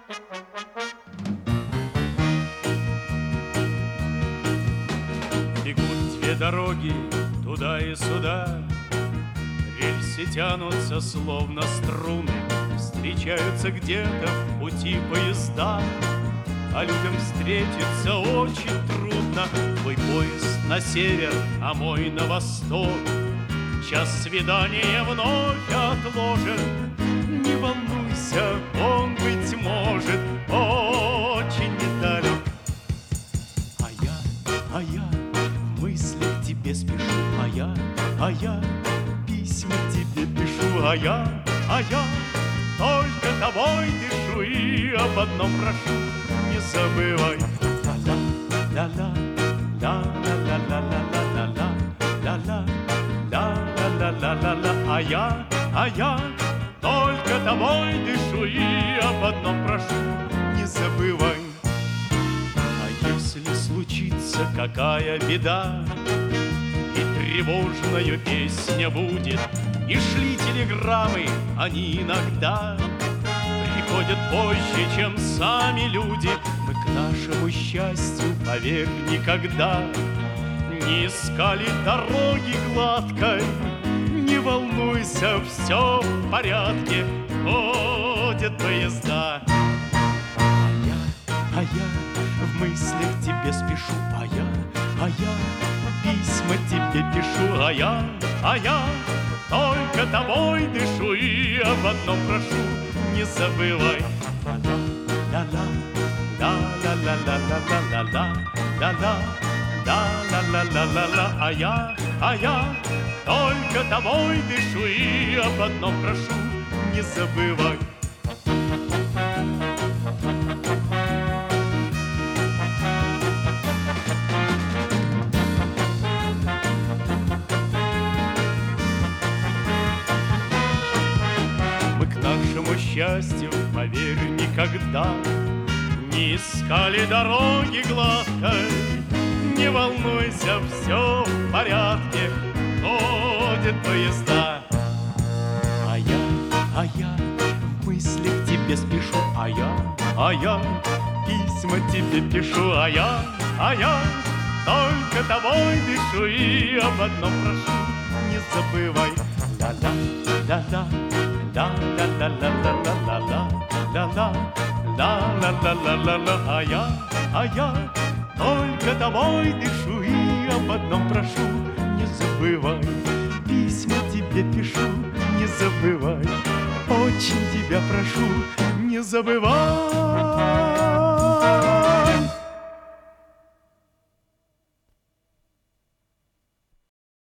Бегут две дороги туда и сюда, рельсы тянутся, словно струны, встречаются где-то в пути поезда, а людям встретиться очень трудно. Твой поезд на север, а мой на восток. Час свидания вновь отложен. Не волнуйся, он, быть может, очень недалек. А я в мыслях тебе спешу, а я письма тебе пишу, а я только тобой дышу и об одном прошу: не забывай. Ла-ла, ла-ла-ла-ла-ла-ла-ла-ла, ла-ла, ла-ла-ла-ла-ла-ла. А я только тобой дышу и об одном прошу: не забывай. А если случится какая беда и тревожная песня будет, не шли телеграммы, они иногда приходят позже, чем сами люди. Мы к нашему счастью, поверь, никогда не искали дороги гладкой. Не волнуйся, все в порядке, ходят поезда. А я в мыслях тебе спешу, а я письма тебе пишу, а я только тобой дышу и об одном прошу: не забывай. Ла-ла, ла-ла-ла-ла-ла-ла-ла, ла-ла, ла-ла-ла-ла-ла-ла. А я только тобой дышу и об одном прошу: не забывай. Нашему счастью, поверь, никогда не искали дороги гладкой. Не волнуйся, все в порядке, ходят поезда. А я в мыслях тебе спешу, а я письма тебе пишу, а я только тобой дышу и об одном прошу: не забывай. Ла-ла, ла-ла, ла-ла-ла-ла-ла-ла-ла, ла-ла, ла-ла-ла-ла-ла-ла. А я только тобой дышу и об одном прошу: не забывай. Письма тебе пишу, не забывай. Очень тебя прошу, не забывай.